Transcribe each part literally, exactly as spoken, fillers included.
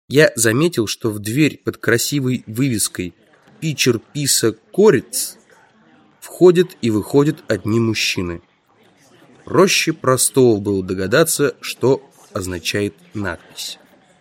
Я заметил, что в дверь под красивой вывеской «Питчер Писа Корец» входят и выходят одни мужчины. Проще простого было догадаться, что означает надпись.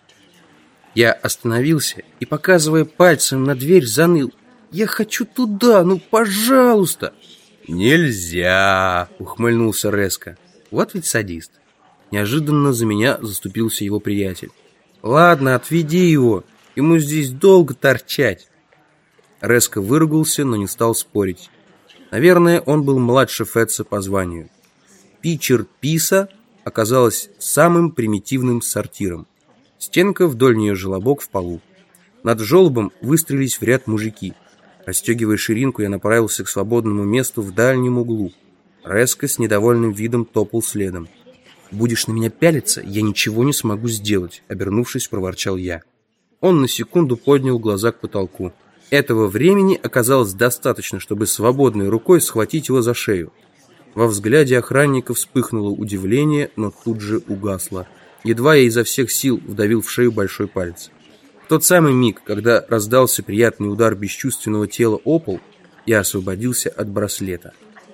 Я остановился и, показывая пальцем на дверь, заныл: «Я хочу туда, ну, пожалуйста!» «Нельзя!» — ухмыльнулся резко. Вот ведь садист. Неожиданно за меня заступился его приятель. «Ладно, отведи его, ему здесь долго торчать». Резко выругался, но не стал спорить. Наверное, он был младше Фетца по званию. Питчер Писа оказалась самым примитивным сортиром. Стенка вдоль нее желобок в полу. Над желобом выстроились в ряд мужики. Расстегивая ширинку, я направился к свободному месту в дальнем углу. Резко с недовольным видом топал следом. «Будешь на меня пялиться, я ничего не смогу сделать», — обернувшись, проворчал я. Он на секунду поднял глаза к потолку. Этого времени оказалось достаточно, чтобы свободной рукой схватить его за шею. Во взгляде охранника вспыхнуло удивление, но тут же угасло. Едва я изо всех сил вдавил в шею большой палец. В тот самый миг, когда раздался приятный удар бесчувственного тела о пол, я освободился от браслета.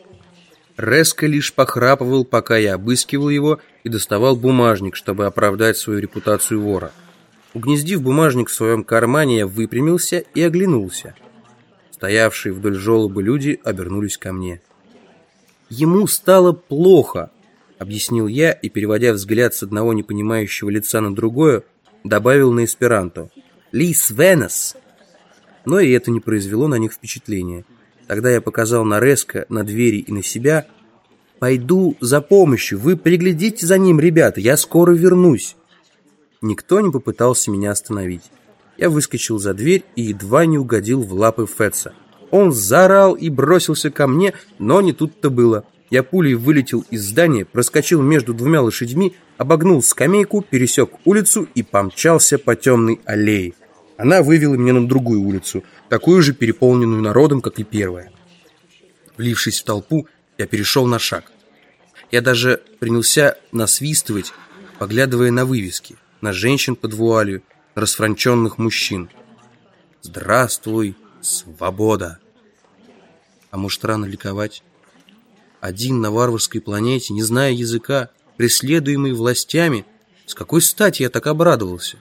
Резко лишь похрапывал, пока я обыскивал его и доставал бумажник, чтобы оправдать свою репутацию вора. Угнездив бумажник в своем кармане, я выпрямился и оглянулся. Стоявшие вдоль желоба люди обернулись ко мне. «Ему стало плохо», — объяснил я и, переводя взгляд с одного непонимающего лица на другое, добавил на эсперанто: «Лис Венес». Но и это не произвело на них впечатления. Тогда я показал на Резко, на двери и на себя. «Пойду за помощью, вы приглядите за ним, ребята, я скоро вернусь». Никто не попытался меня остановить. Я выскочил за дверь и едва не угодил в лапы Фетца. Он заорал и бросился ко мне, но не тут-то было. Я пулей вылетел из здания, проскочил между двумя лошадьми, обогнул скамейку, пересек улицу и помчался по темной аллее. Она вывела меня на другую улицу, такую же переполненную народом, как и первая. Влившись в толпу, я перешел на шаг. Я даже принялся насвистывать, поглядывая на вывески, на женщин под вуалью, на расфранченных мужчин. «Здравствуй, свобода!» А может, рано ликовать? Один на варварской планете, не зная языка, преследуемый властями, с какой стати я так обрадовался?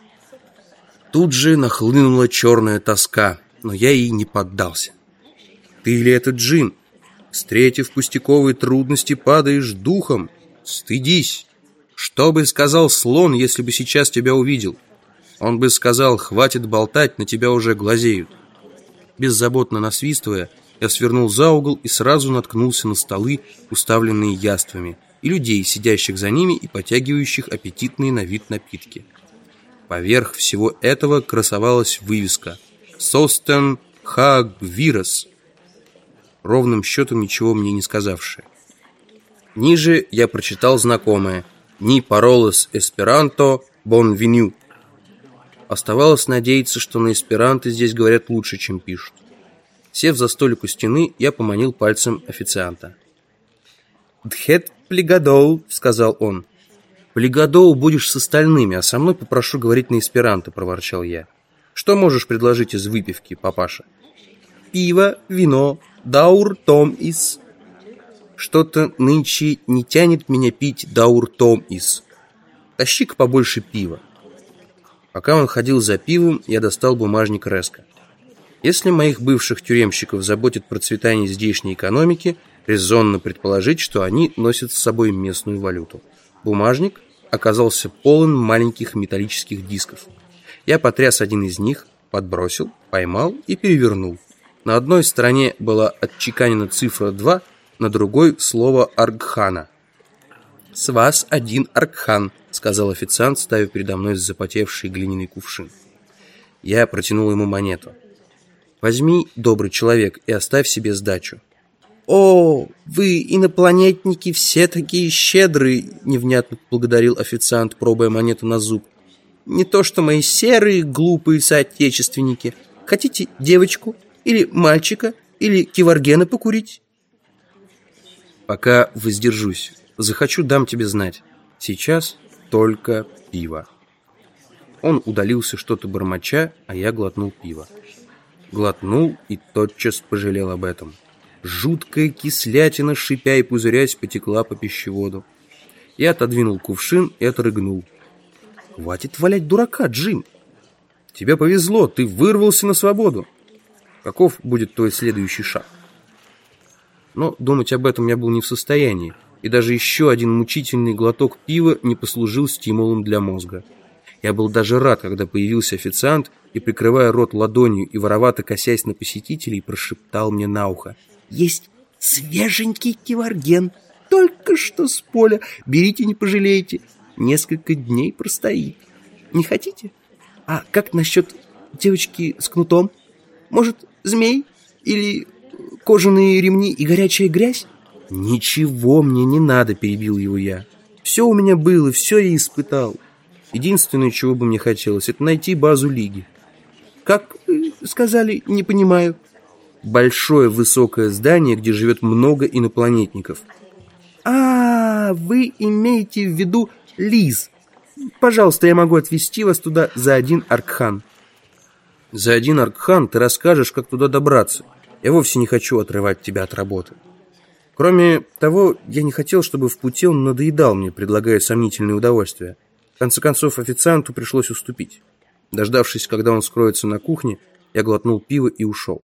Тут же нахлынула черная тоска, но я ей не поддался. «Ты или это Джин? Встретив пустяковые трудности, падаешь духом? Стыдись! Что бы сказал слон, если бы сейчас тебя увидел? Он бы сказал: хватит болтать, на тебя уже глазеют». Беззаботно насвистывая, я свернул за угол и сразу наткнулся на столы, уставленные яствами, и людей, сидящих за ними и потягивающих аппетитные на вид напитки. Поверх всего этого красовалась вывеска «Состен Хагвирос», ровным счетом ничего мне не сказавшая. Ниже я прочитал знакомое «Ни паролос эсперанто бон веню». Оставалось надеяться, что на эсперанто здесь говорят лучше, чем пишут. Сев за столик у стены, я поманил пальцем официанта. «Дхет плигадоу», — сказал он. «Плигадоу будешь с остальными, а со мной попрошу говорить на эсперанто», — проворчал я. «Что можешь предложить из выпивки, папаша?» «Пиво, вино, даур том ис». «Что-то нынче не тянет меня пить даур том ис. Тащи-ка побольше пива». Пока он ходил за пивом, я достал бумажник Резко. Если моих бывших тюремщиков заботит процветание здешней экономики, резонно предположить, что они носят с собой местную валюту. Бумажник оказался полон маленьких металлических дисков. Я потряс один из них, подбросил, поймал и перевернул. На одной стороне была отчеканена цифра два, на другой слово «Аргхана». «С вас один Аргхан», — сказал официант, ставя передо мной запотевший глиняный кувшин. Я протянул ему монету. «Возьми, добрый человек, и оставь себе сдачу». «О, вы, инопланетники, все такие щедрые!» — невнятно благодарил официант, пробуя монету на зуб. «Не то что мои серые, глупые соотечественники. Хотите девочку? Или мальчика? Или киваргена покурить?» «Пока воздержусь. Захочу, дам тебе знать. Сейчас только пиво». Он удалился что-то бормоча, а я глотнул пиво. Глотнул и тотчас пожалел об этом. Жуткая кислятина, шипя и пузырясь, потекла по пищеводу. Я отодвинул кувшин и отрыгнул. «Хватит валять дурака, Джим! Тебе повезло, ты вырвался на свободу. Каков будет твой следующий шаг?» Но думать об этом я был не в состоянии, и даже еще один мучительный глоток пива не послужил стимулом для мозга. Я был даже рад, когда появился официант и, прикрывая рот ладонью и воровато косясь на посетителей, прошептал мне на ухо: «Есть свеженький киварген, только что с поля, берите, не пожалеете, несколько дней простоит. Не хотите? А как насчет девочки с кнутом? Может, змей или кожаные ремни и горячая грязь?» «Ничего мне не надо», — перебил его я. «Все у меня было, все я испытал. Единственное, чего бы мне хотелось, это найти базу Лиги». «Как сказали, не понимаю». «Большое высокое здание, где живет много инопланетников». «А, вы имеете в виду Лиз. Пожалуйста, я могу отвезти вас туда за один аркхан». «За один аркхан ты расскажешь, как туда добраться. Я вовсе не хочу отрывать тебя от работы. Кроме того, я не хотел, чтобы в пути он надоедал мне, предлагая сомнительные удовольствия. В конце концов, официанту пришлось уступить. Дождавшись, когда он скроется на кухне, я глотнул пиво и ушел.